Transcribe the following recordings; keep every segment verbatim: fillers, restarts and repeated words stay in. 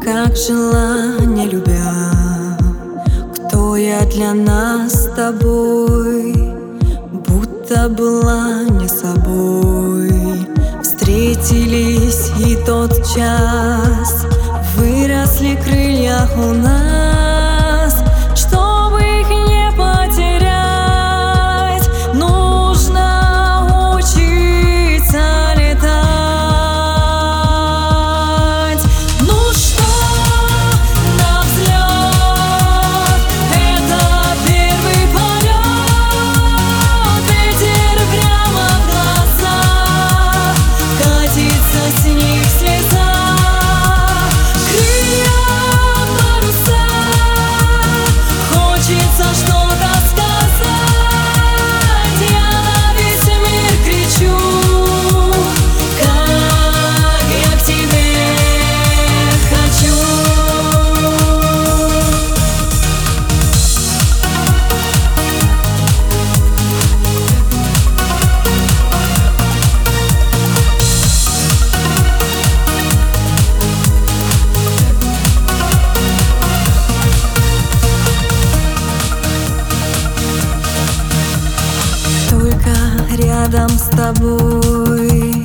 как жила, не любя. Кто я для нас с тобой? Будто была не собой. Встретились, и тот час выросли крылья у нас. Чтобы их не потерять, нужно учиться летать. Ну что, на взлет, это первый полет. Ветер прямо в глаза, катится с них слеза. Крылья, паруса, хочется что-то сказать. Я на весь мир кричу, как я к тебе хочу. Только рядом с тобой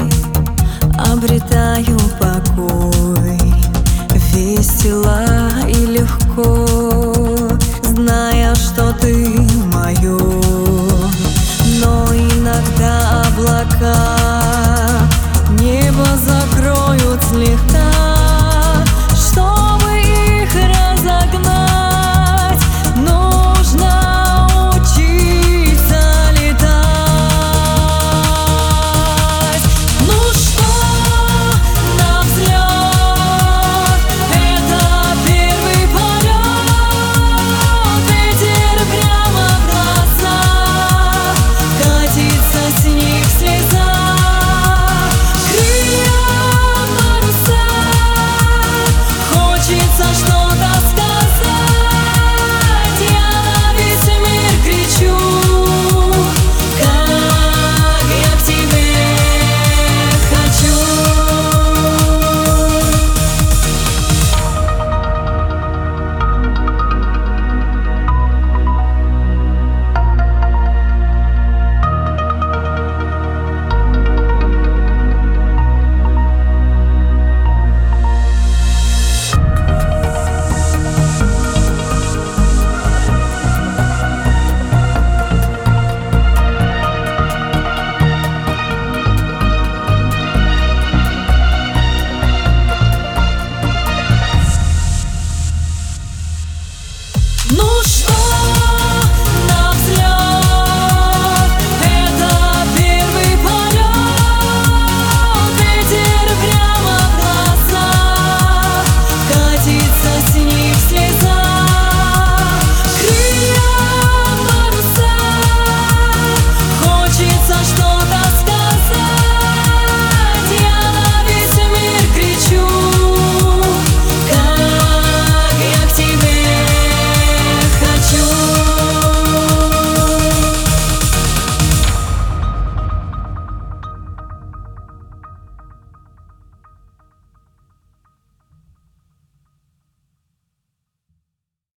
обретаю покой. Весело и легко